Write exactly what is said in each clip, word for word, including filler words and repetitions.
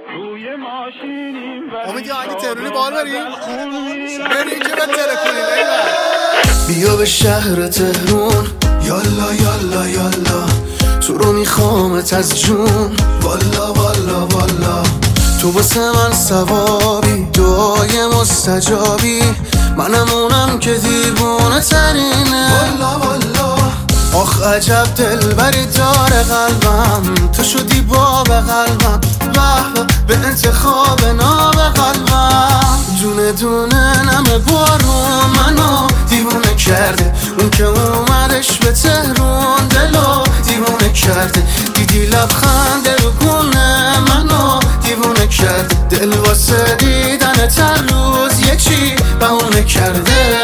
روی ماشینیم امید یه آهنگ تروری بار بریم بریم که به ترکونیم بیا به شهر تهرون یالا یالا یالا تو رو میخوامت از جون والا والا والا تو واسه من ثوابی دعای مستجابی منم اونم که دیوونه ترینه والا والا آخ عجب دلبری داره قلبم تو شدی باب قلبم وحوه به انتخاب ناب قلبم دونه دونه نمه بارون منو دیوونه کرده اون که اومدش به تهرون دلو دیوونه کرده دیدی لبخنده رو گونه منو دیوونه کرده دل واسه دیدن تر روز یه چی بهونه کرده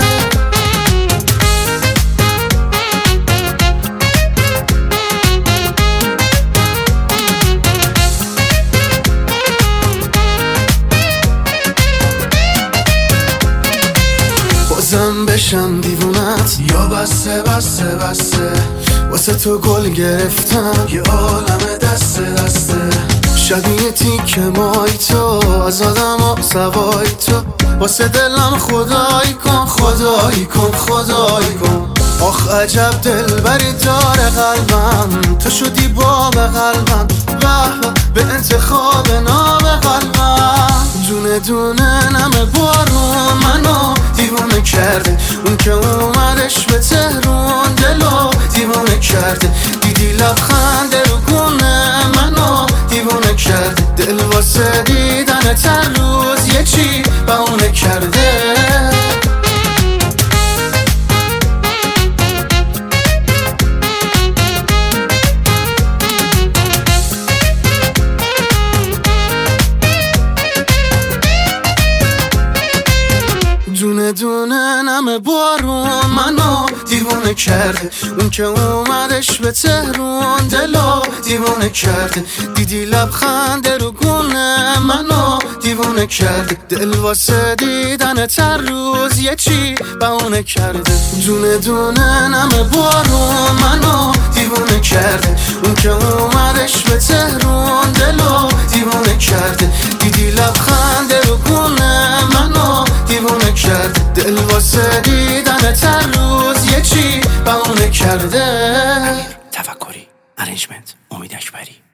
بازم بشم دیوونت یا بسته بسته بسته واسه تو گل گرفتم یه عالم دسته دسته شبیه تیک مای تو از آدم و سوای تو واسه دلم خدایی کن خدایی کن خدایی کن آخ عجب دلبری داره قلبم تو شدی باب قلبم وحوه به انتخاب ناب قلبم دونه دونه نمه بارون منو دیوونه کرده اون که اومدش به تهرون دلو دیوونه کرده دیدی لبخنده رو گونه منو دیوونه کرده دل واسه دیدن تر روز یه چی بهونه کرده دونه دونه نمه بارون منو دیوونه کرده اون که اومدش به تهرون دلو دیوونه کرده دیدی لبخنده رو گونه منو دیوونه کرده دل واسه دیدن تر روز یه چی بهونه کرده دونه دونه نمه بارون منو دیوونه کرده اون که اومدش به تهرون دلو دیوونه کرده دیدی لبخنده رو گونه منو دیوونه کرده دل واسه دیدن تر روز یه چی بهونه کرده. تفکری، ارنجمنت، امید اکبری.